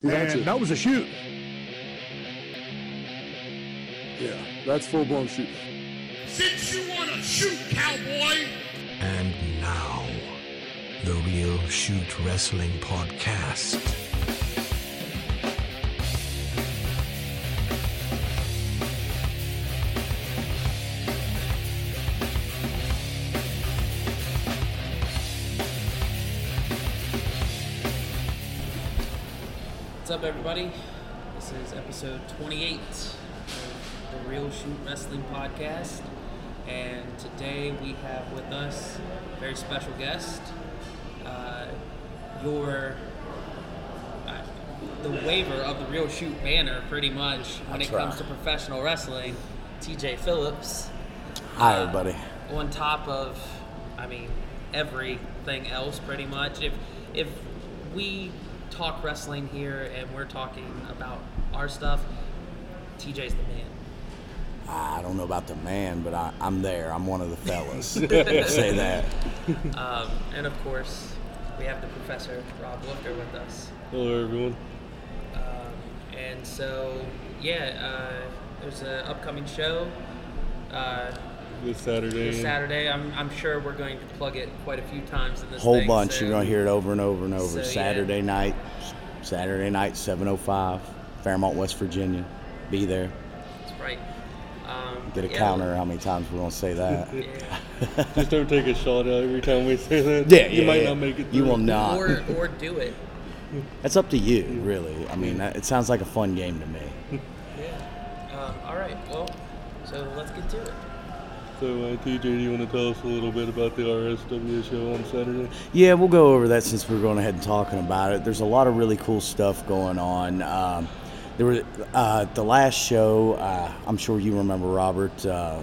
And that was a shoot. Yeah, that's full-blown shoot. Since you want to shoot, cowboy! And now, the Real Shoot Wrestling Podcast. What's up, everybody? This is episode 28 of the Real Shoot Wrestling Podcast, and today we have with us a very special guest, the waiver of the Real Shoot banner, pretty much, when it comes to professional wrestling, TJ Phillips. Hi, everybody. On top of, everything else, pretty much. If we talk wrestling here and we're talking about our stuff, TJ's the man. I don't know about the man, but I'm there. I'm one of the fellas. Say that. And of course, we have the Professor Rob Looker with us. Hello, everyone. And so, there's an upcoming show. This Saturday. I'm sure we're going to plug it quite a few times in this Whole thing, bunch. so. You're going to hear it over and over and over. So, Saturday night, 7:05, Fairmont, West Virginia. Be there. That's right. Get a counter how many times we're going to say that. Yeah. Just don't take a shot out every time we say that. Yeah, you might not make it through. You will not. Or do it. It's up to you, really. I mean, it sounds like a fun game to me. Yeah. All right. Well, so let's get to it. So, TJ, do you want to tell us a little bit about the RSW show on Saturday? Yeah, we'll go over that since we're going ahead and talking about it. There's a lot of really cool stuff going on. There were the last show. I'm sure you remember, Robert.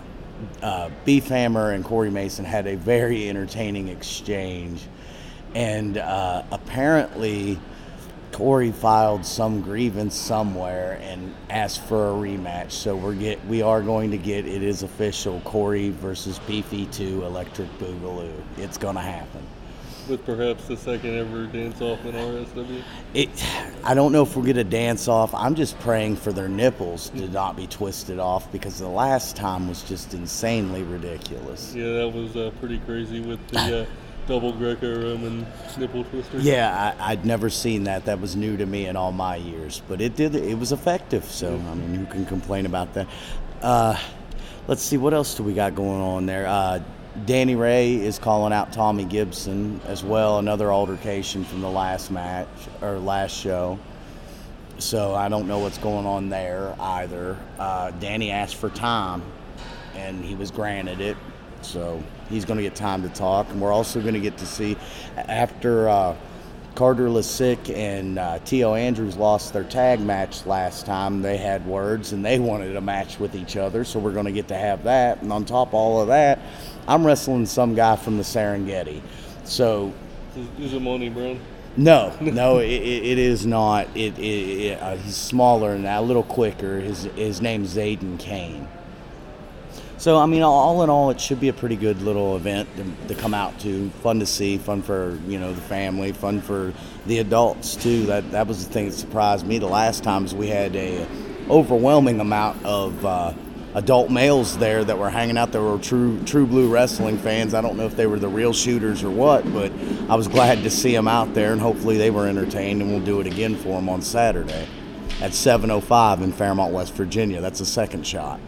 Beef Hammer and Corey Mason had a very entertaining exchange, and apparently Corey filed some grievance somewhere and asked for a rematch. So we are going to get, it is official, Corey versus Beefy 2 Electric Boogaloo. It's going to happen. With perhaps the second ever dance-off in RSW? I don't know if we'll get a dance-off. I'm just praying for their nipples to not be twisted off, because the last time was just insanely ridiculous. Yeah, that was pretty crazy with the double Greco-Roman nipple twister. Yeah, I'd never seen that. That was new to me in all my years. But it was effective, so, I mean, who can complain about that? Let's see, what else do we got going on there? Danny Ray is calling out Tommy Gibson as well, another altercation from the last match, or last show. So I don't know what's going on there either. Danny asked for time, and he was granted it. So he's going to get time to talk. And we're also going to get to see, after Carter Lasick and T.O. Andrews lost their tag match last time, they had words and they wanted a match with each other. So we're going to get to have that. And on top of all of that, I'm wrestling some guy from the Serengeti. So Is it Monty Brown? No, it is not. He's smaller and a little quicker. His name's Zayden Kane. So, I mean, all in all, it should be a pretty good little event to come out to. Fun to see, fun for, the family, fun for the adults, too. That was the thing that surprised me. The last times we had a overwhelming amount of adult males there that were hanging out. There were true blue wrestling fans. I don't know if they were the real shooters or what, but I was glad to see them out there, and hopefully they were entertained, and we'll do it again for them on Saturday at 7:05 in Fairmont, West Virginia. That's a second shot.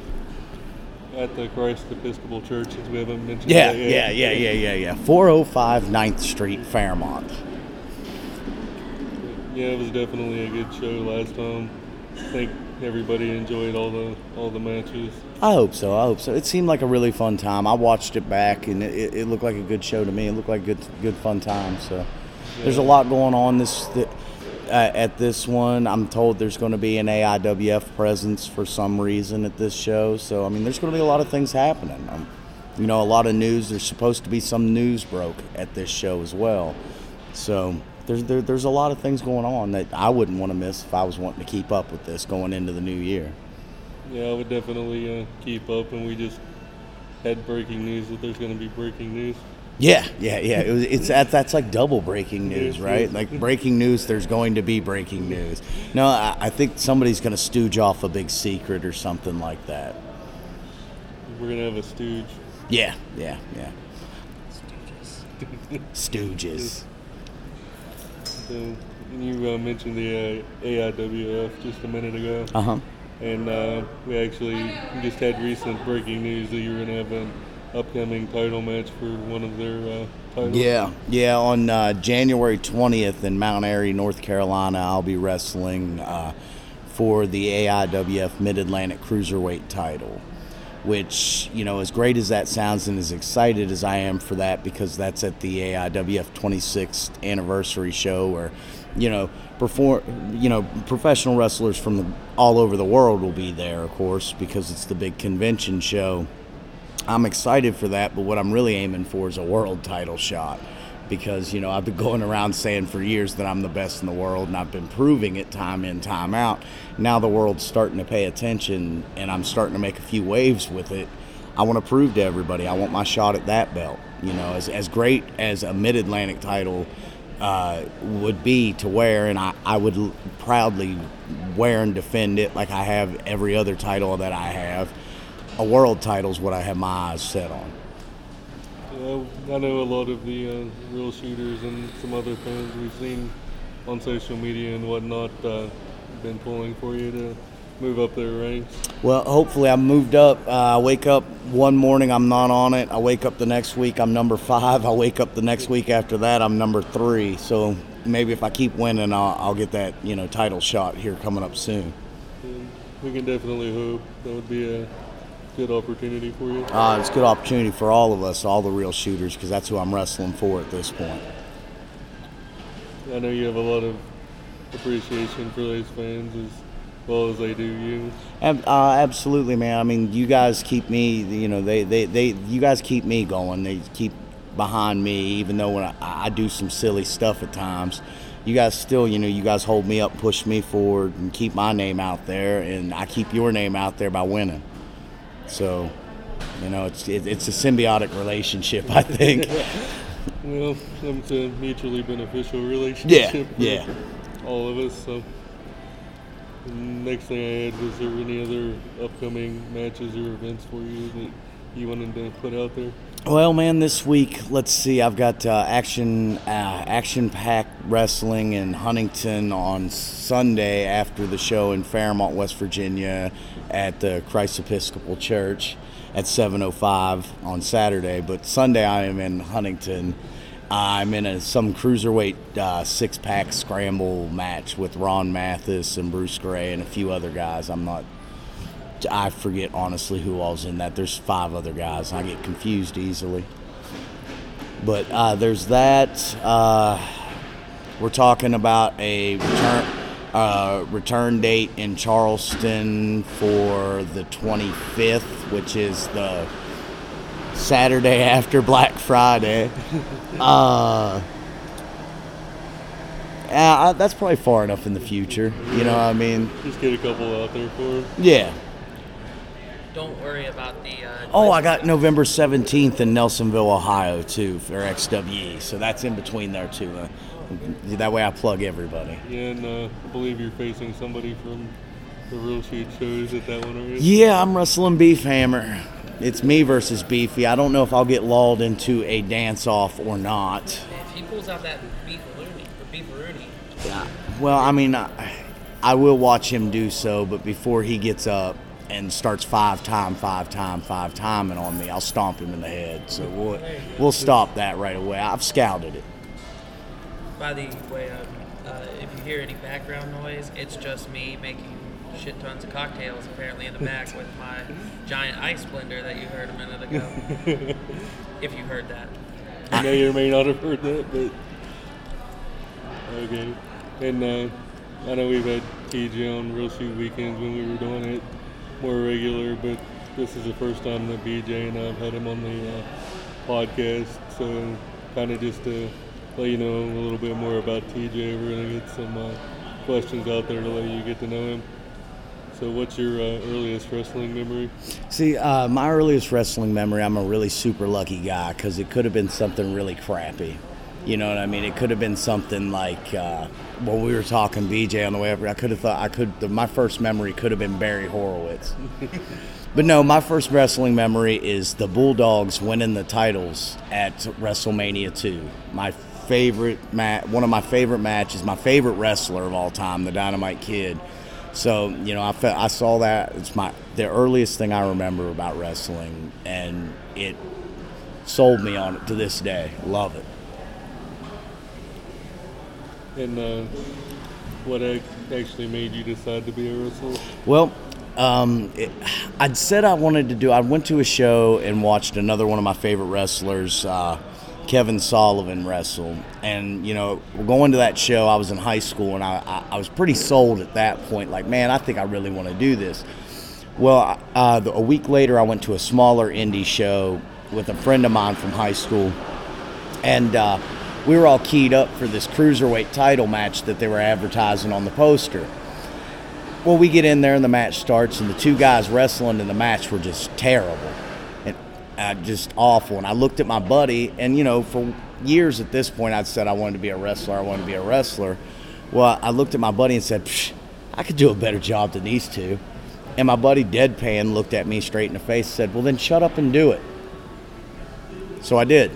At the Christ Episcopal Church, as we haven't mentioned Yeah. that yet. 405 9th Street, Fairmont. Yeah, it was definitely a good show last time. I think everybody enjoyed all the matches. I hope so. It seemed like a really fun time. I watched it back, and it looked like a good show to me. It looked like good fun time. So there's a lot going on at this one. I'm told there's going to be an AIWF presence for some reason at this show. So, I mean, there's going to be a lot of things happening. A lot of news. There's supposed to be some news broke at this show as well. So there's a lot of things going on that I wouldn't want to miss if I was wanting to keep up with this going into the new year. Yeah, I would definitely keep up, and we just had breaking news that there's going to be breaking news. Yeah. That's like double breaking news, right? Like breaking news, there's going to be breaking news. No, I think somebody's going to stooge off a big secret or something like that. We're gonna have a stooge. Yeah. Stooges. So you mentioned the AIWF just a minute ago. Uh-huh. And we actually just had recent breaking news that you were gonna have an upcoming title match for one of their titles. Yeah. On January 20th in Mount Airy, North Carolina, I'll be wrestling for the AIWF Mid-Atlantic Cruiserweight title, which, as great as that sounds and as excited as I am for that, because that's at the AIWF 26th anniversary show where, professional wrestlers from all over the world will be there, of course, because it's the big convention show. I'm excited for that, but what I'm really aiming for is a world title shot, because, I've been going around saying for years that I'm the best in the world, and I've been proving it time in, time out. Now the world's starting to pay attention, and I'm starting to make a few waves with it. I want to prove to everybody I want my shot at that belt. As great as a Mid-Atlantic title would be to wear, and I would proudly wear and defend it like I have every other title that I have. A world title is what I have my eyes set on. I know a lot of the real shooters and some other fans we've seen on social media and whatnot been pulling for you to move up their ranks. Well, hopefully I moved up. I wake up one morning, I'm not on it. I wake up the next week, I'm number 5. I wake up the next week after that, I'm number 3. So maybe if I keep winning, I'll get that title shot here coming up soon. And we can definitely hope that would be a good opportunity for you. It's a good opportunity for all of us, all the real shooters, because that's who I'm wrestling for at this point. I know you have a lot of appreciation for those fans as well as they do you. Absolutely, man. I mean, you guys keep me, you guys keep me going. They keep behind me, even though when I do some silly stuff at times. You guys still, you guys hold me up, push me forward, and keep my name out there, and I keep your name out there by winning. So, it's a symbiotic relationship, I think. Well, it's a mutually beneficial relationship for all of us. So, the next thing I had, was there any other upcoming matches or events for you that you wanted to put out there? Well, man, this week, let's see, I've got action-packed wrestling in Huntington on Sunday after the show in Fairmont, West Virginia at the Christ Episcopal Church at 7:05 on Saturday. But Sunday I am in Huntington. I'm in some cruiserweight six-pack scramble match with Ron Mathis and Bruce Gray and a few other guys. I forget honestly who all's in that. There's 5 other guys. I get confused easily. But there's that. We're talking about a return date in Charleston for the 25th, which is the Saturday after Black Friday. That's probably far enough in the future. You know what I mean? Just get a couple out there for him. Yeah. Don't worry about the... I got November 17th in Nelsonville, Ohio, too, for XWE. So that's in between there, too. That way I plug everybody. Yeah, and I believe you're facing somebody from the Real Shoot shows at that one already. Yeah, I'm wrestling Beef Hammer. It's me versus Beefy. I don't know if I'll get lulled into a dance-off or not. If he pulls out that beef Rooney. Yeah. Well, I mean, I will watch him do so, but before he gets up and starts five-timing on me, I'll stomp him in the head. So we'll stop that right away. I've scouted it. By the way, if you hear any background noise, it's just me making shit tons of cocktails apparently in the back with my giant ice blender that you heard a minute ago. If you heard that. I may or may not have heard that, but okay. And I know we've had TJ on Real Shoot weekends when we were doing it more regular, but this is the first time that BJ and I've had him on the podcast, so kind of just to let you know a little bit more about TJ. We're going to get some questions out there to let you get to know him. So what's your earliest wrestling memory? See, my earliest wrestling memory, I'm a really super lucky guy because it could have been something really crappy. You know what I mean? It could have been something like when we were talking BJ on the way over. I could have thought my first memory could have been Barry Horowitz. But no, my first wrestling memory is the Bulldogs winning the titles at WrestleMania 2. My favorite one of my favorite matches, my favorite wrestler of all time, the Dynamite Kid. So, you know, I saw that. It's the earliest thing I remember about wrestling, and it sold me on it to this day. Love it. And what actually made you decide to be a wrestler? Well, I'd said I went to a show and watched another one of my favorite wrestlers, Kevin Sullivan, wrestle. And, you know, going to that show, I was in high school, and I was pretty sold at that point. Like, man, I think I really want to do this. Well, a week later, I went to a smaller indie show with a friend of mine from high school. And we were all keyed up for this cruiserweight title match that they were advertising on the poster. Well, we get in there and the match starts, and the two guys wrestling in the match were just terrible and just awful. And I looked at my buddy, and, you know, for years at this point, I'd said I wanted to be a wrestler. Well, I looked at my buddy and said, I could do a better job than these two. And my buddy deadpan looked at me straight in the face and said, well, then shut up and do it. So I did.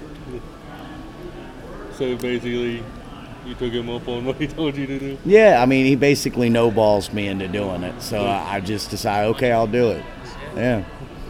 So basically, you took him up on what he told you to do? Yeah, I mean, he basically no-balls me into doing it. So I just decided, okay, I'll do it. Yeah.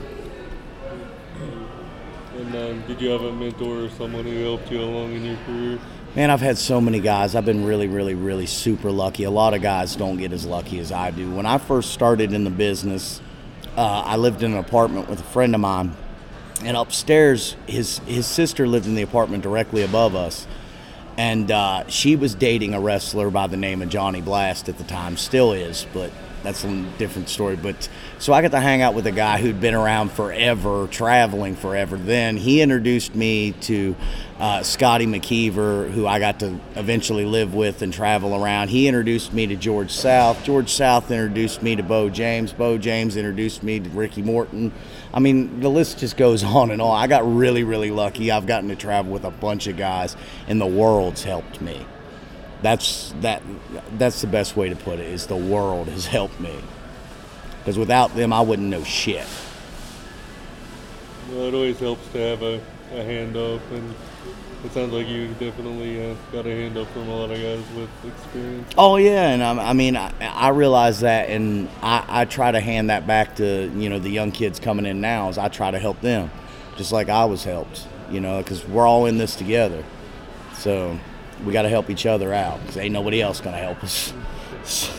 And did you have a mentor or someone who helped you along in your career? Man, I've had so many guys. I've been really, really, really super lucky. A lot of guys don't get as lucky as I do. When I first started in the business, I lived in an apartment with a friend of mine. And upstairs, his sister lived in the apartment directly above us. And she was dating a wrestler by the name of Johnny Blast at the time. Still is, but that's a different story. But so I got to hang out with a guy who'd been around forever, traveling forever. Then he introduced me to Scotty McKeever, who I got to eventually live with and travel around. He introduced me to George South. George South introduced me to Bo James. Bo James introduced me to Ricky Morton. I mean, the list just goes on and on. I got really, really lucky. I've gotten to travel with a bunch of guys, and the world's helped me. That's the best way to put it, is the world has helped me. Because without them, I wouldn't know shit. Well, it always helps to have a hand up, and it sounds like you definitely got a hand up from a lot of guys with experience. Oh, yeah, and I realize that, and I try to hand that back to, you know, the young kids coming in now, is I try to help them, just like I was helped, you know, because we're all in this together. So we got to help each other out, because ain't nobody else going to help us. So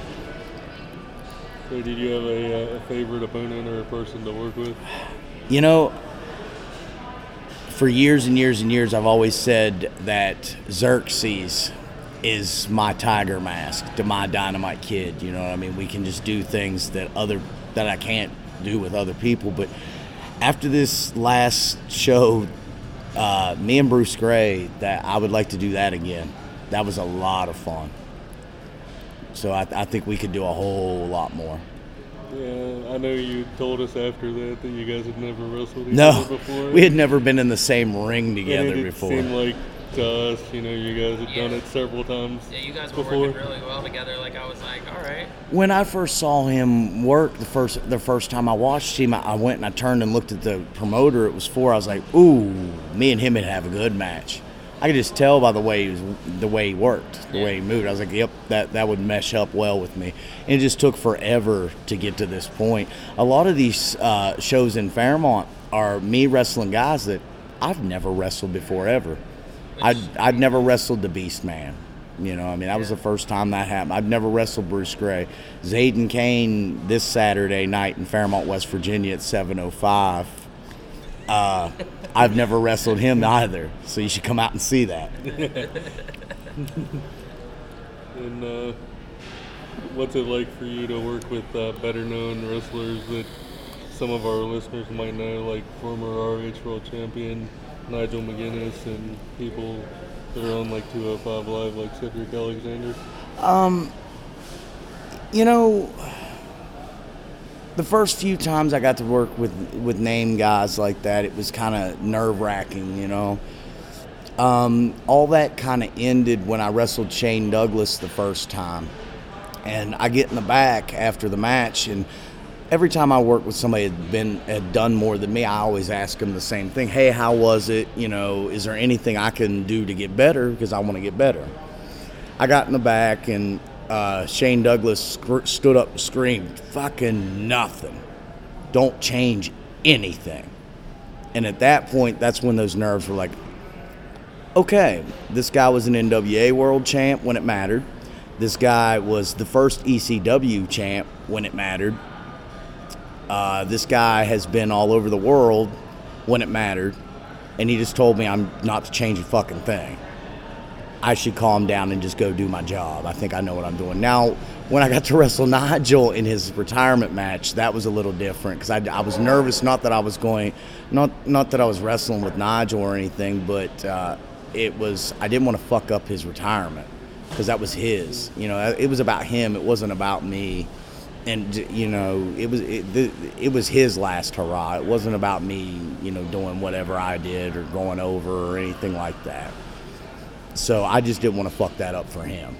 did you have a favorite opponent or a person to work with? You know, for years and years and years, I've always said that Xerxes is my Tiger Mask to my Dynamite Kid. You know what I mean? We can just do things that I can't do with other people. But after this last show, me and Bruce Gray, that I would like to do that again. That was a lot of fun. So I think we could do a whole lot more. Yeah, I know you told us after that you guys had never wrestled each other before. No, we had never been in the same ring together before. It seemed like to us, you know, you guys had done it several times. Yeah, you guys were before. working really well together. Like, I was like, all right. When I first saw him work the first time I watched him, I went and I turned and looked at the promoter it was for. I was like, ooh, me and him would have a good match. I could just tell by the way he worked, the way he moved. I was like, yep, that would mesh up well with me. And it just took forever to get to this point. A lot of these shows in Fairmont are me wrestling guys that I've never wrestled before ever. I'd never wrestled the Beast Man. You know, I mean, that was the first time that happened. I've never wrestled Bruce Gray. Zayden Kane this Saturday night in Fairmont, West Virginia at 7:05. I've never wrestled him either, so you should come out and see that. And what's it like for you to work with better-known wrestlers that some of our listeners might know, like former ROH World Champion Nigel McGuinness and people that are on like 205 Live, like Cedric Alexander? You know, the first few times I got to work with name guys like that, it was kind of nerve-wracking, you know. All that kind of ended when I wrestled Shane Douglas the first time. And I get in the back after the match, and every time I worked with somebody had done more than me, I always ask them the same thing. Hey, how was it? You know, is there anything I can do to get better? Because I want to get better. I got in the back, and Shane Douglas stood up and screamed, fucking nothing. Don't change anything. And at that point, that's when those nerves were like, okay, this guy was an NWA world champ when it mattered. This guy was the first ECW champ when it mattered. This guy has been all over the world when it mattered. And he just told me I'm not to change a fucking thing. I should calm down and just go do my job. I think I know what I'm doing. Now, when I got to wrestle Nigel in his retirement match, that was a little different because I was nervous. Not that I was wrestling with Nigel or anything, but it was, I didn't want to fuck up his retirement because that was his. You know, it was about him. It wasn't about me. And, you know, it was his last hurrah. It wasn't about me, you know, doing whatever I did or going over or anything like that. So I just didn't want to fuck that up for him.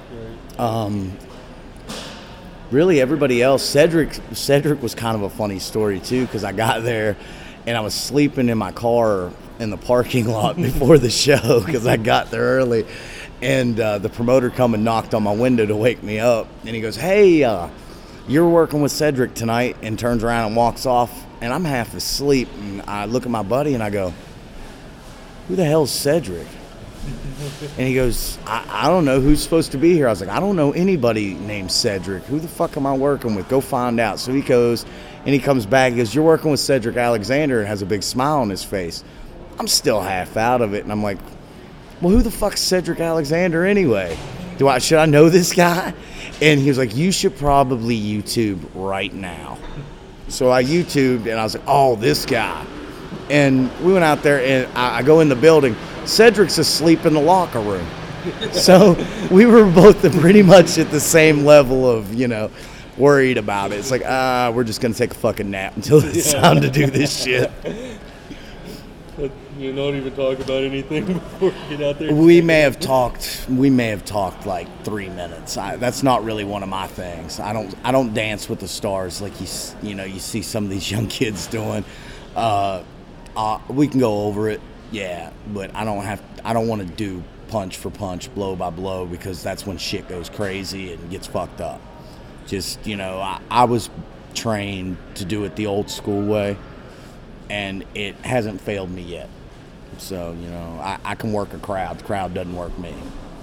Really, everybody else, Cedric was kind of a funny story, too, because I got there and I was sleeping in my car in the parking lot before the show because I got there early. And the promoter come and knocked on my window to wake me up. And he goes, hey, you're working with Cedric tonight, and turns around and walks off. And I'm half asleep. And I look at my buddy and I go, who the hell's Cedric? And he goes, I don't know who's supposed to be here. I was like, I don't know anybody named Cedric. Who the fuck am I working with? Go find out. So he goes, and he comes back. He goes, you're working with Cedric Alexander, and has a big smile on his face. I'm still half out of it, and I'm like, well, who the fuck's Cedric Alexander anyway? Should I know this guy? And he was like, you should probably YouTube right now. So I YouTubed, and I was like, oh, this guy. And we went out there, and I go in the building. Cedric's asleep in the locker room. So we were both pretty much at the same level of, you know, worried about it. It's like, we're just going to take a fucking nap until it's time to do this shit. You don't even talk about anything before you get out there. We may have talked like 3 minutes. That's not really one of my things. I don't dance with the stars like you see some of these young kids doing. We can go over it, yeah, but I don't want to do punch for punch, blow by blow, because that's when shit goes crazy and gets fucked up. Just, you know, I was trained to do it the old school way, and it hasn't failed me yet. So, you know, I can work a crowd. The crowd doesn't work me.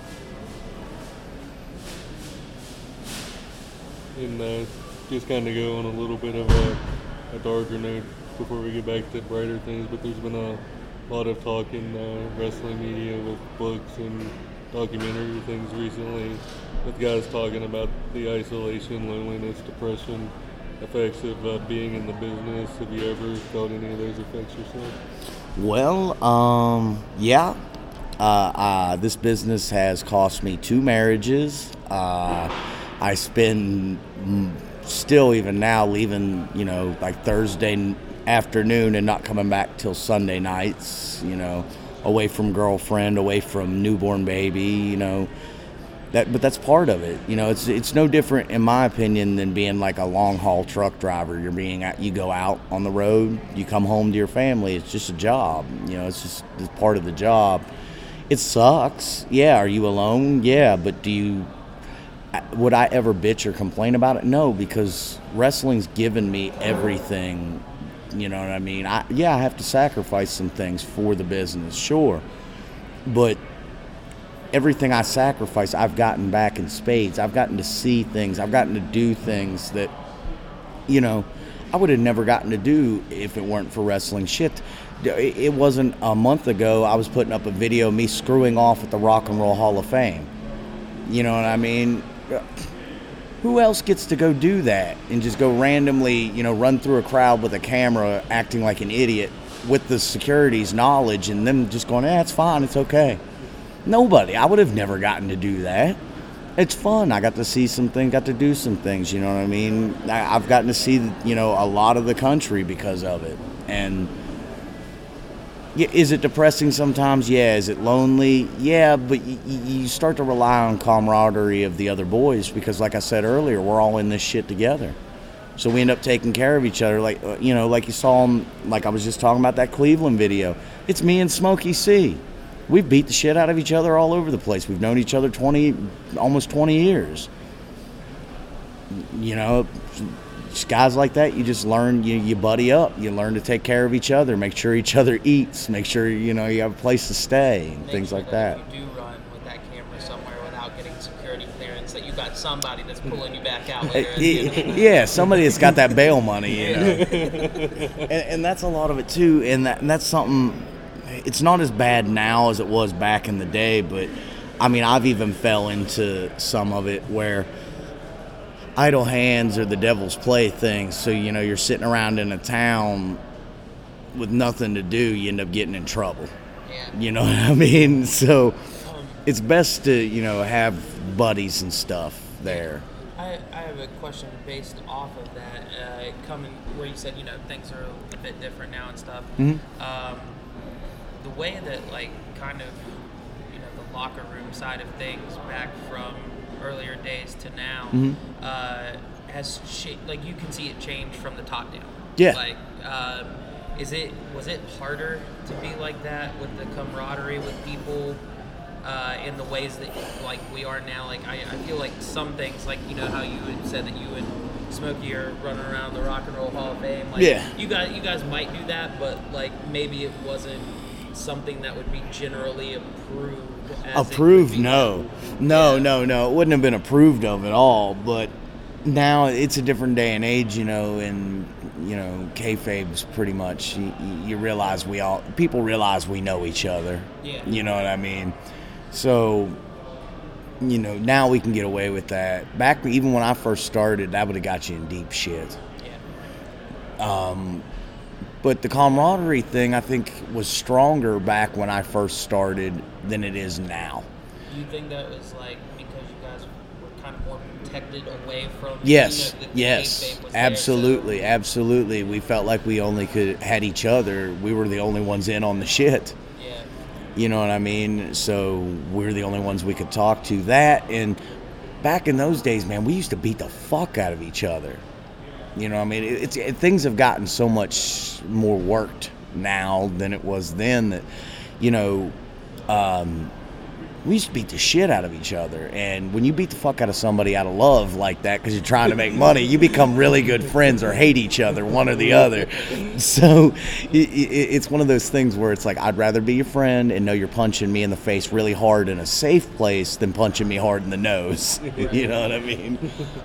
And just kind of go on a little bit of a darker note before we get back to brighter things, but there's been a lot of talk in wrestling media with books and documentary things recently with guys talking about the isolation, loneliness, depression effects of being in the business. Have you ever felt any of those effects yourself? Well, yeah. This business has cost me 2 marriages. I spend still even now leaving, you know, like Thursday afternoon and not coming back till Sunday nights, you know, away from girlfriend, away from newborn baby, you know. But that's part of it. You know, it's no different, in my opinion, than being like a long-haul truck driver. You go out on the road, you come home to your family. It's just a job. You know, it's part of the job. It sucks. Yeah, are you alone? Yeah, but would I ever bitch or complain about it? No, because wrestling's given me everything. You know what I mean? I have to sacrifice some things for the business, sure. But everything I sacrifice, I've gotten back in spades. I've gotten to see things. I've gotten to do things that, you know, I would have never gotten to do if it weren't for wrestling. Shit, it wasn't a month ago I was putting up a video of me screwing off at the Rock and Roll Hall of Fame. You know what I mean? Who else gets to go do that and just go randomly, you know, run through a crowd with a camera acting like an idiot with the security's knowledge and them just going, it's fine, it's okay. Nobody. I would have never gotten to do that. It's fun. I got to see some things, got to do some things, you know what I mean? I've gotten to see, a lot of the country because of it. And is it depressing sometimes? Yeah. Is it lonely? Yeah, but you start to rely on camaraderie of the other boys because, like I said earlier, we're all in this shit together. So we end up taking care of each other. Like, like you saw him, like I was just talking about that Cleveland video. It's me and Smokey C. We've beat the shit out of each other all over the place. We've known each other almost 20 years. Just guys like that, you just learn, you buddy up. You learn to take care of each other, make sure each other eats, make sure, you have a place to stay, and things like that. If you do run with that camera somewhere without getting security clearance, that you got somebody that's pulling you back out later. Yeah, somebody that's got that bail money, and that's a lot of it too, and that's something. It's not as bad now as it was back in the day, but I mean, I've even fell into some of it where idle hands are the devil's plaything. So, you're sitting around in a town with nothing to do, you end up getting in trouble. Yeah. You know what I mean? So it's best to, have buddies and stuff there. I have a question based off of that, coming where you said, things are a bit different now and stuff. Mm-hmm. The way that, kind of, the locker room side of things back from earlier days to now has you can see it change from the top down. Yeah. Was it harder to be like that with the camaraderie with people in the ways that we are now? I feel like some things, how you had said that you and Smokey are running around the Rock and Roll Hall of Fame. You guys might do that, but maybe it wasn't something that would be generally approved. No. It wouldn't have been approved of at all. But now it's a different day and age, and kayfabe's pretty much. You realize people realize we know each other. Yeah. You know what I mean? So, now we can get away with that. Back even when I first started, that would have got you in deep shit. Yeah. But the camaraderie thing, I think, was stronger back when I first started than it is now. Do you think that was because you guys were kind of more protected away from? Yes, the yes, was absolutely, absolutely. We felt like we only had each other. We were the only ones in on the shit. Yeah. You know what I mean? So we're the only ones we could talk to. That, and back in those days, man, we used to beat the fuck out of each other. You know what I mean? Things have gotten so much more worked now than it was then that, we used to beat the shit out of each other. And when you beat the fuck out of somebody out of love like that because you're trying to make money, you become really good friends or hate each other, one or the other. So it's one of those things where it's I'd rather be your friend and know you're punching me in the face really hard in a safe place than punching me hard in the nose. You know what I mean?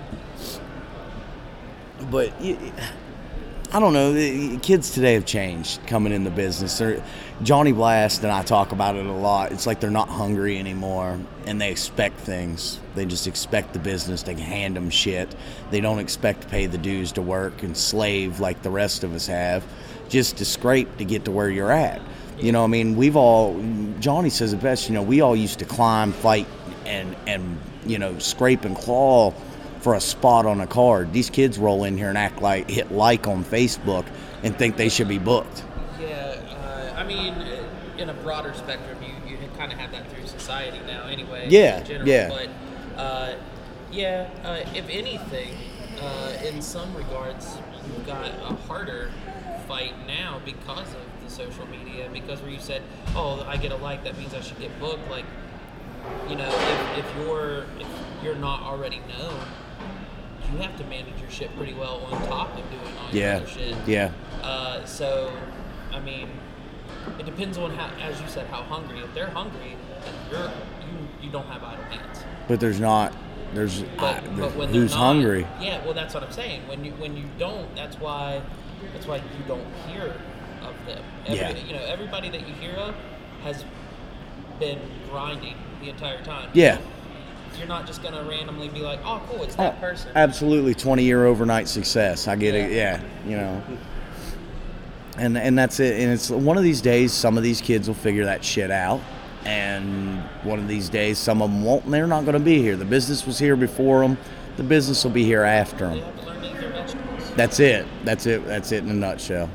But I don't know. The kids today have changed coming in the business. Johnny Blast and I talk about it a lot. It's they're not hungry anymore, and they expect things. They just expect the business to hand them shit. They don't expect to pay the dues to work and slave like the rest of us have, just to scrape to get to where you're at. You know, I mean, Johnny says it best, we all used to climb, fight, and scrape and claw for a spot on a card. These kids roll in here and hit like on Facebook and think they should be booked. Yeah, I mean, in a broader spectrum, you kind of have that through society now anyway. Yeah, in general. yeah. But, if anything, in some regards, you've got a harder fight now because of the social media, because where you said, oh, I get a like, that means I should get booked. If you're not already known, you have to manage your shit pretty well on top of doing all your other shit. Yeah. So, I mean, it depends on how, as you said, how hungry. If they're hungry, then you don't have idle hands. But there's not. But when who's they're not, hungry? Yeah, well, that's what I'm saying. When you don't, that's why you don't hear of them. Everybody that you hear of has been grinding the entire time. Yeah. You're not just going to randomly be like, oh, cool, it's that person. Absolutely, 20-year overnight success. I get it, yeah, And that's it. And it's one of these days, some of these kids will figure that shit out. And one of these days, some of them won't, and they're not going to be here. The business was here before them. The business will be here after They them. have to learn to eat their vegetables. That's it. That's it in a nutshell.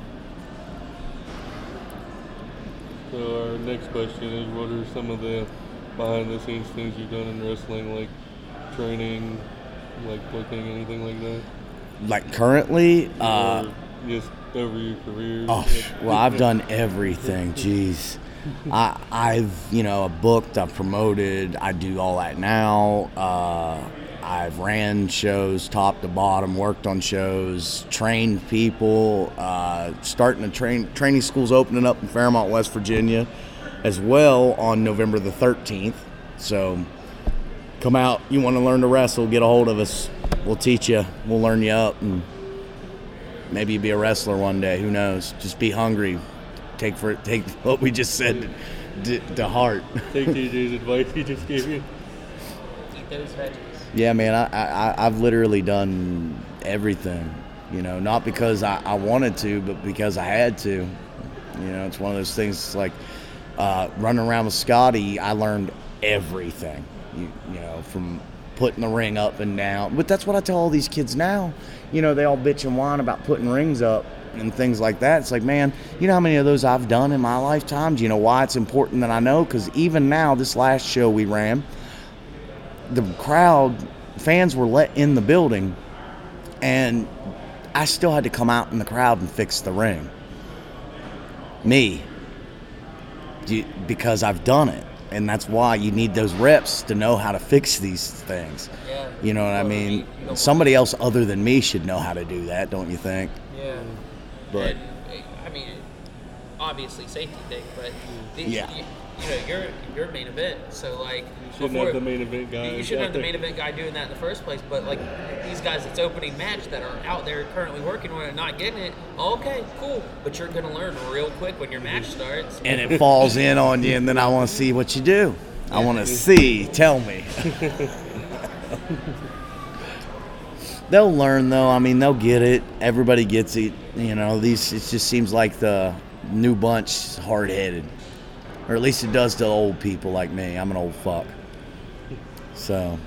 So our next question is, what are some of the behind-the-scenes things you've done in wrestling, like training, like booking, anything like that? Like currently, Or just over your career? well, I've done everything. Jeez. I've booked, I've promoted, I do all that now. I've ran shows top to bottom, worked on shows, trained people, starting to training schools opening up in Fairmont, West Virginia as well on November the 13th. So come out, you want to learn to wrestle, get a hold of us. We'll teach you, we'll learn you up, and maybe you'll be a wrestler one day, who knows. Just be hungry. Take what we just said to heart. Take TJ's advice he just gave you. Eat those veggies. Yeah, man, I've literally done everything, not because I wanted to, but because I had to. It's one of those things like running around with Scotty, I learned everything, from putting the ring up and down. But that's what I tell all these kids now. They all bitch and whine about putting rings up and things like that. It's like, man, you know how many of those I've done in my lifetime? Do you know why it's important that I know? Because even now, this last show we ran, the fans were let in the building, and I still had to come out in the crowd and fix the ring. Because I've done it. And that's why you need those reps to know how to fix these things. Yeah. You know what I mean? Somebody else other than me should know how to do that, don't you think? Yeah. But And, I mean, obviously safety thing, but Yeah. you're main event, so like Shouldn't have the main event guy. you shouldn't have the main event guy doing that in the first place. But like these guys that's opening match that are out there currently working on it and not getting it, okay, cool. But you're gonna learn real quick when your match starts. and it falls in on you, and then I want to see what you do. I want to see. Tell me. They'll learn, though. I mean, they'll get it. Everybody gets it. It just seems like the new bunch is hard-headed. Or at least it does to old people like me. I'm an old fuck. So.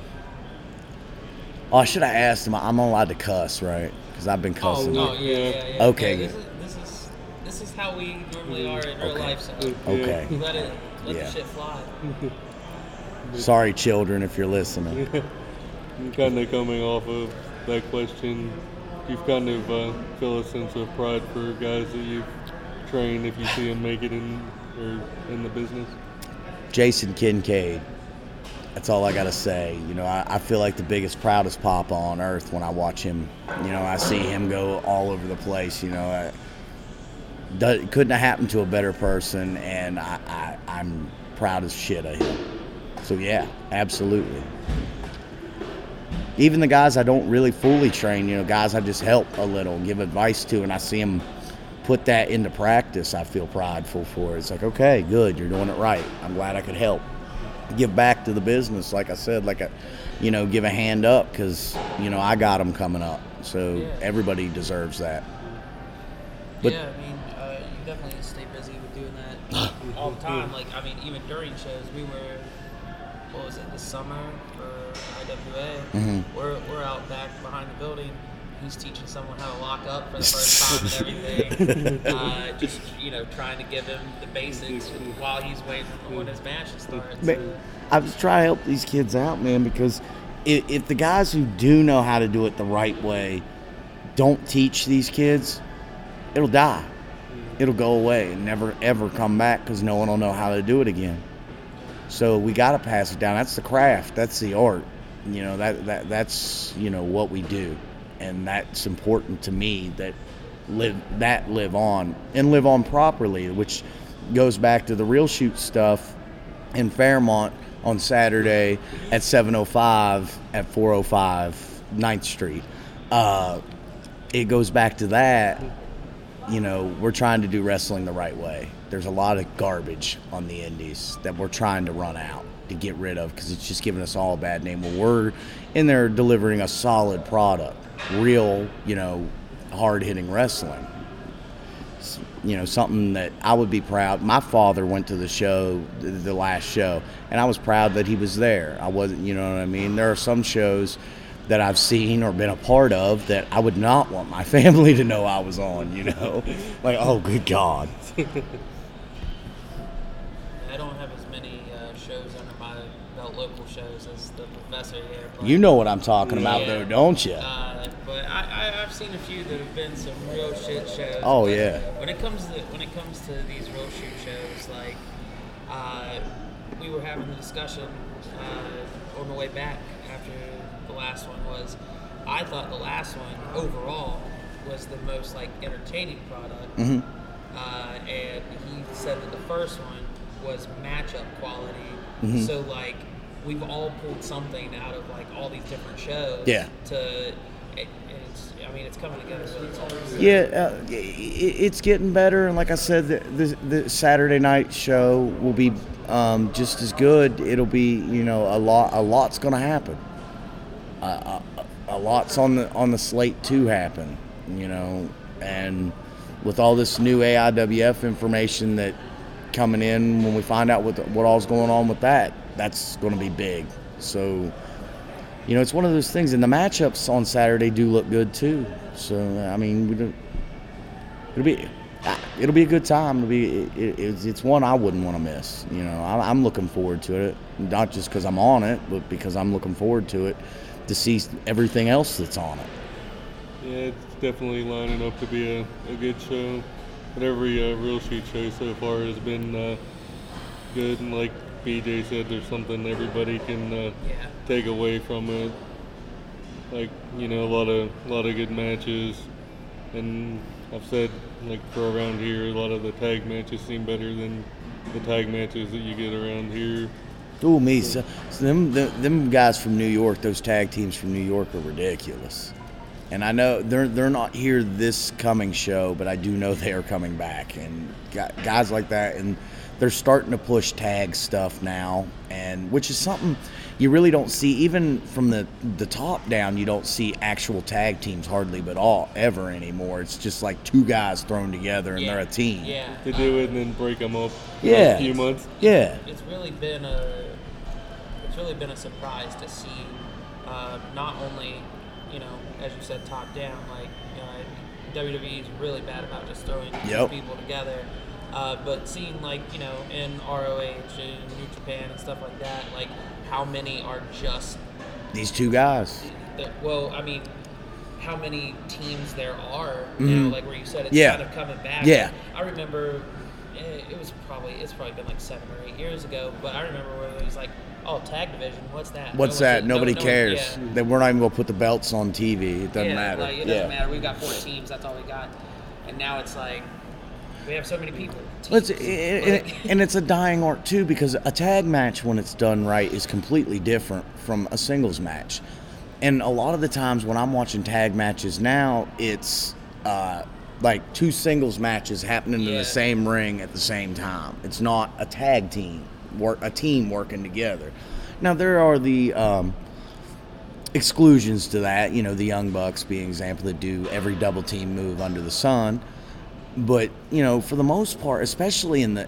Oh, I should have asked him. I'm allowed to cuss, right? Because I've been cussing. Oh yeah. Okay, Yeah, good. this is how we normally are in real Okay. life. So Okay. let Yeah. the shit fly. Sorry, children, if you're listening. Kind of coming off of that question, you've kind of feel a sense of pride for guys that you've trained if you see them make it in the business. Jason Kincaid. That's all I got to say. I feel like the biggest, proudest papa on earth when I watch him. I see him go all over the place. It couldn't have happened to a better person, and I'm proud as shit of him. So, yeah, absolutely. Even the guys I don't really fully train, guys I just help a little, give advice to, and I see them put that into practice, I feel prideful for it. It's like, okay, good, you're doing it right. I'm glad I could help. Give back to the business, like I said, give a hand up because, I got them coming up. So Yeah. everybody deserves that. But- Yeah, I mean, you definitely stay busy with doing that all the time. Like, I mean, even during shows, we were, what was it, this summer for IWA? Mm-hmm. We're out back behind the building. He's teaching someone how to lock up for the first time and everything. Just, trying to give him the basics while he's waiting when his match starts. Man, I was trying to help these kids out, man, because if the guys who do know how to do it the right way don't teach these kids, it'll die. It'll go away and never, ever come back because no one will know how to do it again. So we got to pass it down. That's the craft. That's the art. That's what we do. And that's important to me that live on properly, which goes back to the Real Shoot stuff in Fairmont on Saturday at 7:05 at 405 9th Street. It goes back to that. We're trying to do wrestling the right way. There's a lot of garbage on the indies that we're trying to run out to get rid of because it's just giving us all a bad name. Well, we're in there delivering a solid product, real, hard-hitting wrestling. something that I would be proud. My father went to the show, the last show, and I was proud that he was there. I wasn't, you know what I mean? There are some shows that I've seen or been a part of that I would not want my family to know I was on, Like, oh, good God. I don't have as many shows under my belt, local shows, as the professor here. But, You know what I'm talking about, though, don't you? But I've seen a few that have been some real shit shows. Oh, But yeah. When it comes to these real shoot shows, like we were having the discussion on the way back after the last one was, I thought the last one overall was the most like entertaining product, and he said that the first one was matchup quality. So like we've all pulled something out of like all these different shows. Yeah. It's coming together really well. Yeah, it's getting better, and like I said, the Saturday night show will be just as good. It'll be, a lot's going to happen. A lot's on the slate to happen, and with all this new AIWF information that coming in, when we find out what all's going on with that, that's going to be big. So, it's one of those things, and the matchups on Saturday do look good too. So, I mean, it'll be a good time. It's one I wouldn't want to miss. I'm looking forward to it, not just because I'm on it, but because I'm looking forward to it to see everything else that's on it. Yeah, it's definitely lining up to be a good show. But every Real Shoot show so far has been good, and like BJ said, there's something everybody can take away from it. Like, a lot of good matches, and I've said, like, for around here, a lot of the tag matches seem better than the tag matches that you get around here. Ooh, me. So them guys from New York, those tag teams from New York are ridiculous. And I know they're not here this coming show, but I do know they are coming back. And guys like that, and they're starting to push tag stuff now, and which is something you really don't see, even from the top down. You don't see actual tag teams hardly but ever anymore. It's just like two guys thrown together and they're a team. Yeah. They do it and then break them up Yeah. in a few months. Yeah. It's really been a surprise to see not only, as you said, top down, like WWE is really bad about just throwing people together. But seeing, like, in ROH and New Japan and stuff like that, like, how many are just these two guys? How many teams there are, like where you said it's kind of coming back. Yeah. I remember it's probably been like 7 or 8 years ago, but I remember where it was like, oh, tag division, what's that? What's that? Nobody cares. Yeah. That we're not even going to put the belts on TV. It doesn't matter. Like, it doesn't matter. We've got 4 teams. That's all we got. And now it's like, we have so many people. And it's a dying art too, because a tag match, when it's done right, is completely different from a singles match. And a lot of the times when I'm watching tag matches now, it's like 2 singles matches happening in the same ring at the same time. It's not a tag team, a team working together. Now there are the exclusions to that, the Young Bucks being an example, that do every double team move under the sun. But for the most part, especially in the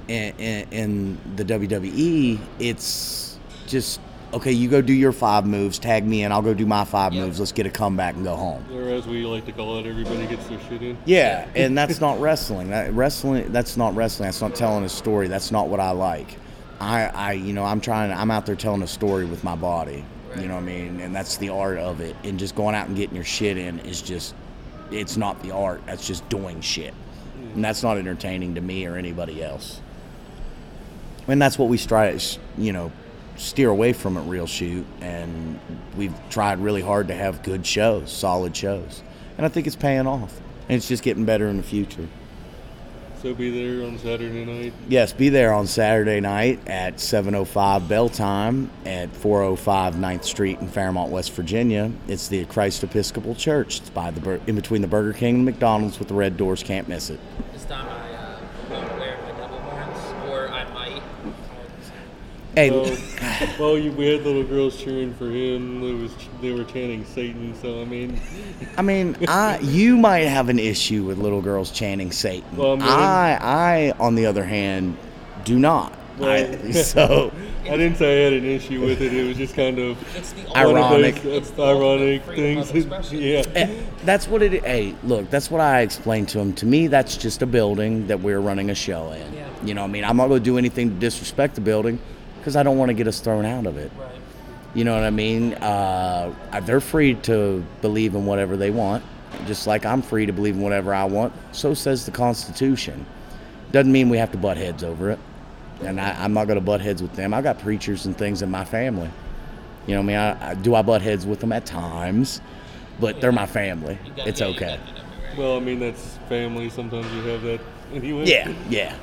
WWE, it's just, okay, you go do your 5 moves, tag me in, I'll go do my 5 moves, let's get a comeback and go home. Or as we like to call it, everybody gets their shit in. Yeah, and that's not wrestling. That's not wrestling. That's not telling a story. That's not what I like. I'm out there telling a story with my body. Right. You know what I mean? And that's the art of it. And just going out and getting your shit in is just, it's not the art. That's just doing shit. And that's not entertaining to me or anybody else. And that's what we try to, steer away from at Real Shoot. And we've tried really hard to have good shows, solid shows. And I think it's paying off. And it's just getting better in the future. So be there on Saturday night? Yes, be there on Saturday night at 7:05 bell time at 405 9th Street in Fairmont, West Virginia. It's the Christ Episcopal Church. It's in between the Burger King and McDonald's with the red doors. Can't miss it. This time I won't wear my double horns, or I might. Hey, Well, we had little girls cheering for him. They were chanting Satan. So I mean, you might have an issue with little girls chanting Satan. Well, I, on the other hand, do not. Well, I didn't say I had an issue with it. It was just kind of It's the Ironic. ironic freedom of things. expression. Yeah. That's what it. Hey, look, that's what I explained to him. To me, that's just a building that we're running a show in. Yeah. You know what I mean? I'm not going to do anything to disrespect the building because I don't want to get us thrown out of it. Right. You know what I mean? They're free to believe in whatever they want, just like I'm free to believe in whatever I want. So says the Constitution. Doesn't mean we have to butt heads over it. And I'm not going to butt heads with them. I got preachers and things in my family. You know what I mean? I butt heads with them at times, but they're my family. It's okay. Well, I mean, that's family. Sometimes you have that anyway. Yeah.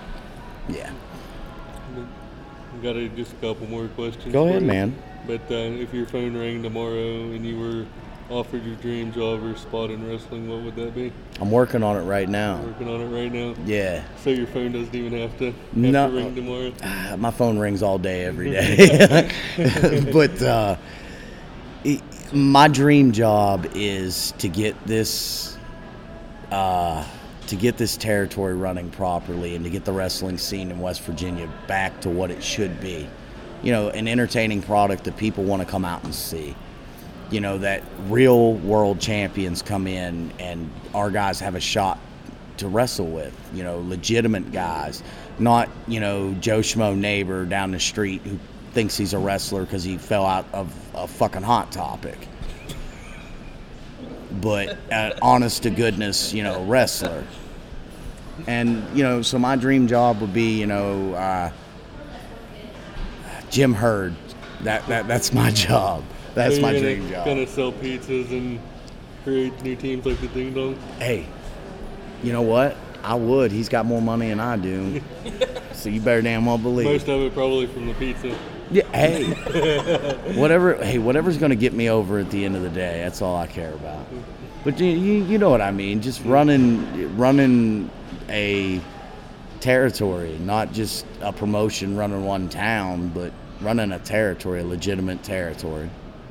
We got just a couple more questions. Go for ahead, you. man. But if your phone rang tomorrow and you were offered your dream job or spot in wrestling, what would that be? I'm working on it right now. Working on it right now. Yeah. So your phone doesn't even have to No. ring tomorrow. My phone rings all day, every day. But my dream job is to get this territory running properly and to get the wrestling scene in West Virginia back to what it should be. You know, an entertaining product that people want to come out and see. You know, that real world champions come in and our guys have a shot to wrestle with. You know, legitimate guys, not, you know, Joe Schmo neighbor down the street who thinks he's a wrestler because he fell out of a fucking Hot Topic. But honest to goodness, you know, wrestler. And, you know, so my dream job would be, you know, Jim Hurd. That's my job. That's So my you're dream job. Gonna sell pizzas and create new teams like the Ding Dong. Hey, you know what? I would. He's got more money than I do. So you better damn well believe. Most of it probably from the pizza. Yeah, hey. Whatever's going to get me over at the end of the day, that's all I care about. But you know what I mean? Just running a territory, not just a promotion running one town, but running a territory, a legitimate territory.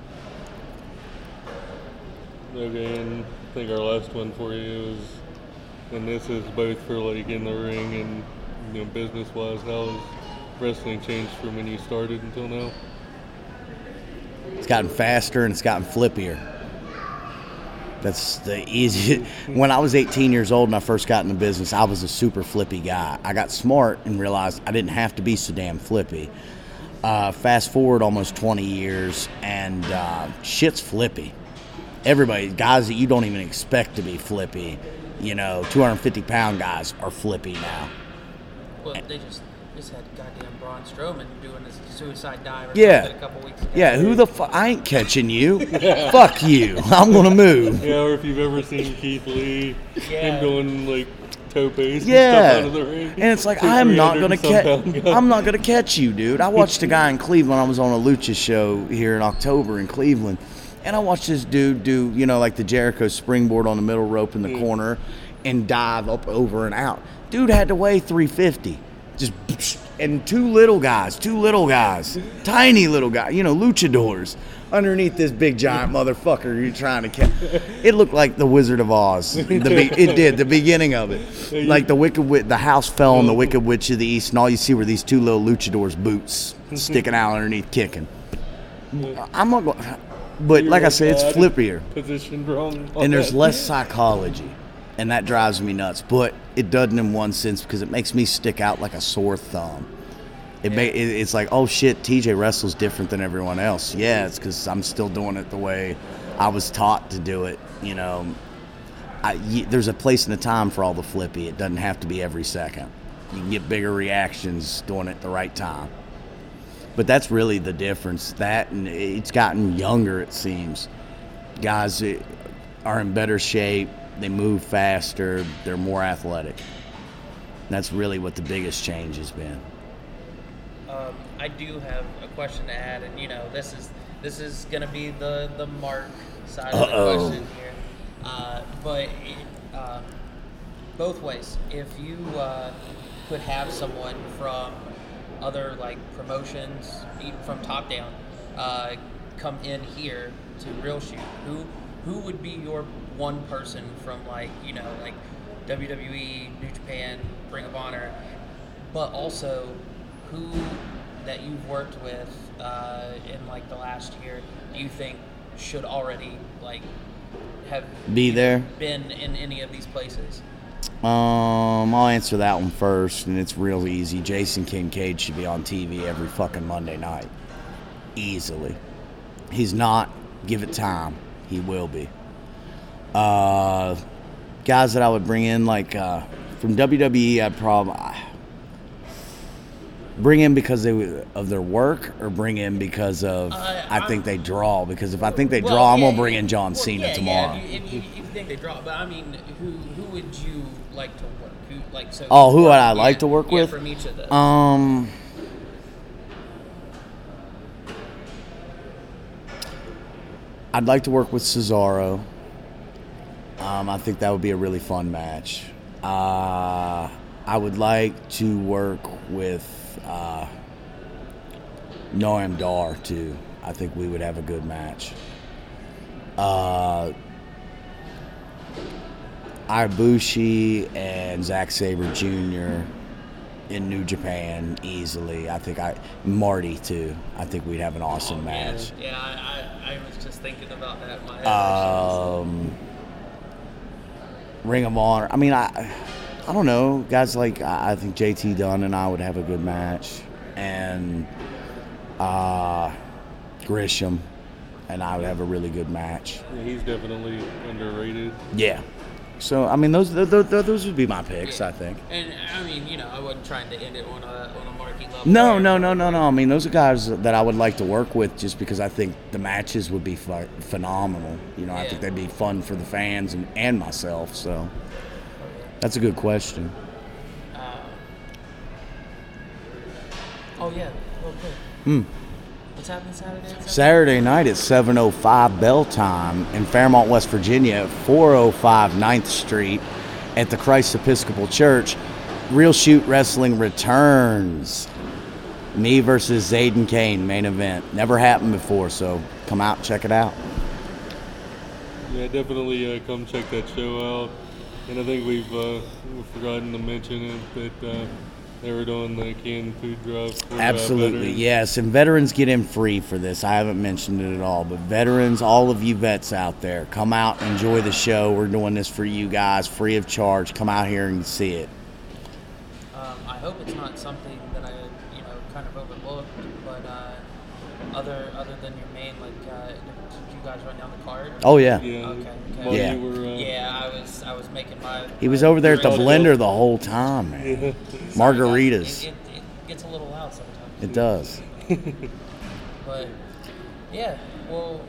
Okay, and I think our last one for you is, and this is both for like in the ring and, you know, business-wise. How has wrestling changed from when you started until now? It's gotten faster and it's gotten flippier. That's the easiest. When I was 18 years old and I first got in the business, I was a super flippy guy. I got smart and realized I didn't have to be so damn flippy. Fast forward almost 20 years and shit's flippy. Everybody, guys that you don't even expect to be flippy, you know, 250-pound guys are flippy now. Well, they just had goddamn Braun Strowman doing this suicide dive or Yeah. something a couple weeks ago. Yeah, who the fuck? I ain't catching you. Fuck you. I'm going to move. Yeah, or if you've ever seen Keith Lee, Yeah. him doing like topes and Yeah, stuff out of the ring. and it's like To I'm not 300 gonna and some catch. pound guy. I'm not gonna catch you, dude. I watched a guy in Cleveland. I was on a lucha show here in October in Cleveland, and I watched this dude do, you know, like the Jericho springboard on the middle rope in the corner, and dive up over and out. Dude had to weigh 350, just and two little guys, tiny little guys, you know, luchadors. Underneath this big giant motherfucker you're trying to catch. It looked like the Wizard of Oz. It did, the beginning of it. Like the Wicked Witch, the house fell on the Wicked Witch of the East, and all you see were these two little luchadors' boots sticking out underneath kicking. I'm not going, but You like I were said, it's bad, flippier. Positioned wrong. on And there's that. less psychology, and that drives me nuts. But it doesn't in one sense because it makes me stick out like a sore thumb. It's like, oh shit, TJ wrestles different than everyone else. Yeah, it's because I'm still doing it the way I was taught to do it. You know, there's a place and a time for all the flippy. It doesn't have to be every second. You can get bigger reactions doing it at the right time. But that's really the difference. That and it's gotten younger, it seems. Guys are in better shape. They move faster. They're more athletic. That's really what the biggest change has been. I do have a question to add, and you know, this is gonna be the Mark side of the question here. But both ways, if you could have someone from other like promotions, even from top down, come in here to Real Shoot, who would be your one person from like WWE, New Japan, Ring of Honor, but also who that you've worked with in like the last year do you think should already like have Be there? been in any of these places? I'll answer that one first, and it's real easy. Jason Kincaid should be on TV every fucking Monday night. Easily. He's not. Give it time. He will be. Guys that I would bring in, like, from WWE, I'd probably bring in because of their work, or bring in because of I think they draw. Because if I think they draw, I'm going to bring in John Cena tomorrow. Yeah, if you think they draw. But, I mean, who would you like to work? Who would I like to work with? From each of those. I'd like to work with Cesaro. I think that would be a really fun match. I would like to work with Noam Dar too. I think we would have a good match. Ibushi and Zack Sabre Jr. in New Japan easily. I think Marty too. I think we'd have an awesome match. Yeah, I was just thinking about that in my head. Ring of Honor. I mean, I don't know. Guys like I think JT Dunn and I would have a good match, and Grisham and I would have a really good match. Yeah, he's definitely underrated. Yeah. So I mean, those would be my picks. I think. And I mean, I wasn't trying to end it on a marquee level. No. I mean, those are guys that I would like to work with, just because I think the matches would be phenomenal. I think they'd be fun for the fans and myself. So that's a good question. Real quick. What's happening Saturday? Saturday night at 7:05 bell time in Fairmont, West Virginia, at 405 9th Street at the Christ Episcopal Church. Real Shoot Wrestling returns. Me versus Zayden Kane, main event. Never happened before, so come out and check it out. Yeah, definitely come check that show out. And I think we've forgotten to mention it, that they were doing the canned food drive for Absolutely, veterans. yes. And veterans get in free for this. I haven't mentioned it at all. But veterans, all of you vets out there, come out, enjoy the show. We're doing this for you guys, free of charge. Come out here and see it. I hope it's not something that I, kind of overlooked. But other than your main, like, did you guys run down the card? Oh, yeah. Yeah. Okay. While Yeah. you were, I was making my. He was over there at the blender the whole time, man. Margaritas. It gets a little loud sometimes. It does. But yeah, well,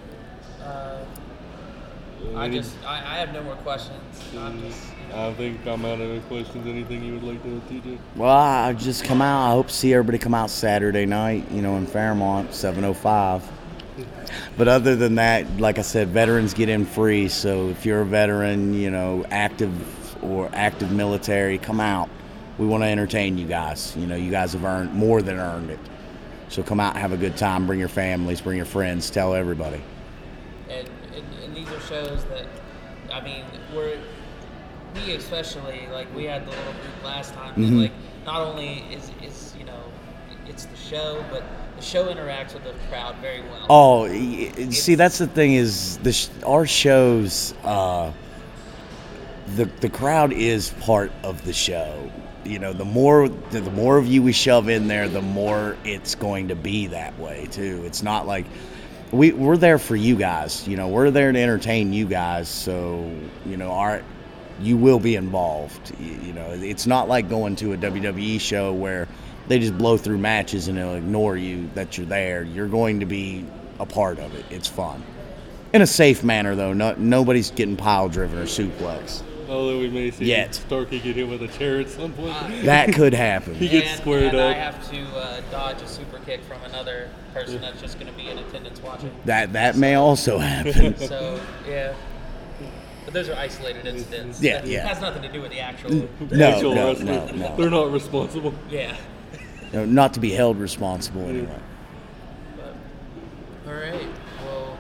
I have no more questions. I think I'm out of questions. Anything you would like to, TJ? Well, I just come out. I hope to see everybody come out Saturday night, in Fairmont, 7:05. But other than that, like I said, veterans get in free. So if you're a veteran, active military, come out. We want to entertain you guys. You guys have earned more than earned it. So come out and have a good time. Bring your families, bring your friends, tell everybody. And these are shows that, I mean, we especially, like, we had the little group last time. Mm-hmm. And, like, not only is it's the show, but the show interacts with the crowd very well. Oh, see, that's the thing is our shows, the crowd is part of the show. The more of you we shove in there, the more it's going to be that way too. It's not like we're there for you guys. We're there to entertain you guys. So you will be involved. It's not like going to a WWE show where they just blow through matches and they'll ignore you that you're there. You're going to be a part of it. It's fun. In a safe manner, though. Nobody's getting pile driven or suplex. Although we may see Yet. Starkey get hit with a chair at some point. That could happen. He gets squared and up. I have to dodge a super kick from another person that's just going to be in attendance watching. That may also happen. So, yeah. But those are isolated incidents. Yeah, That yeah. has nothing to do with the actual. The actual no. wrestler. They're not responsible. Yeah. not to be held responsible anyway. But, all right. Well,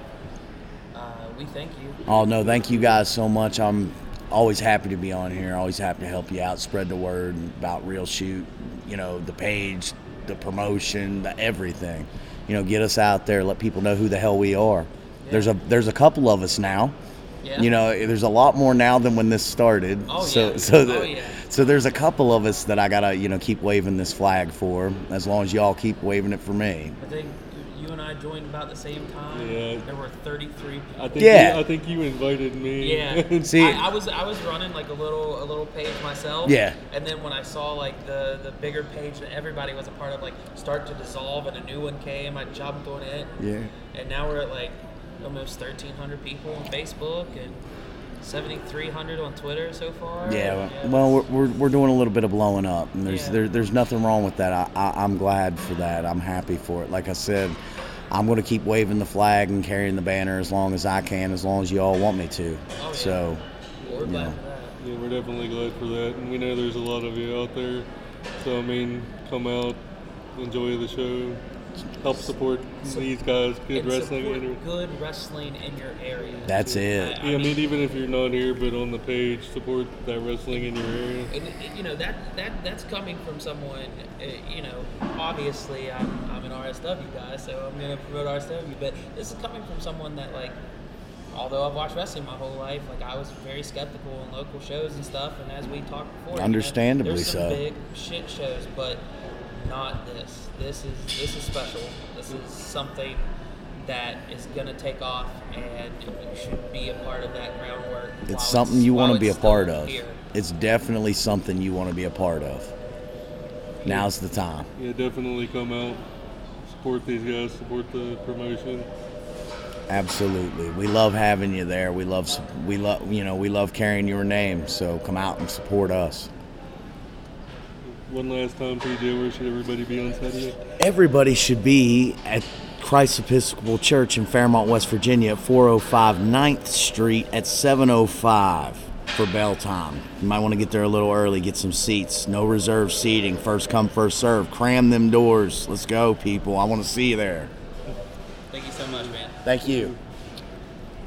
we thank you. Oh, no, thank you guys so much. I'm always happy to be on here, always happy to help you out, spread the word about Real Shoot, the page, the promotion, the everything. Get us out there, let people know who the hell we are. Yeah. There's a couple of us now. Yeah. There's a lot more now than when this started. Oh, so, yeah. So there's a couple of us that I gotta, keep waving this flag for, as long as y'all keep waving it for me. I think you and I joined about the same time. Yeah. There were 33 people. I think you invited me. Yeah. See, I was running like a little page myself. Yeah. And then when I saw like the bigger page that everybody was a part of, like, start to dissolve and a new one came, I jumped on it. Yeah. And now we're at like almost 1,300 people on Facebook and 7,300 on Twitter so far. Yeah, well, we're doing a little bit of blowing up, and there's nothing wrong with that. I'm glad for that. I'm happy for it. Like I said, I'm going to keep waving the flag and carrying the banner as long as I can, as long as you all want me to. Oh, yeah. So, we're glad for that. Yeah, we're definitely glad for that, and we know there's a lot of you out there. So come out, enjoy the show. Help support these guys, good wrestling. Support good wrestling in your area. That's it. I mean, even if you're not here, but on the page, support that wrestling in your area. And, that's coming from someone. Obviously, I'm an RSW guy, so I'm gonna promote RSW. But this is coming from someone that, like, although I've watched wrestling my whole life, like, I was very skeptical on local shows and stuff. And as we talked before, understandably there's some so. big shit shows, but not this. This is special. This is something that is going to take off, and you should be a part of that groundwork. It's something you want to be a part of. Here. It's definitely something you want to be a part of. Now's the time. Yeah, definitely come out, support these guys, support the promotion. Absolutely. We love having you there. We love carrying your name. So come out and support us. One last time, PJ, where should everybody be on Saturday? Everybody should be at Christ Episcopal Church in Fairmont, West Virginia at 405 9th Street at 7:05 for bell time. You might want to get there a little early, get some seats. No reserved seating. First come, first serve. Cram them doors. Let's go, people. I want to see you there. Thank you so much, man. Thank you.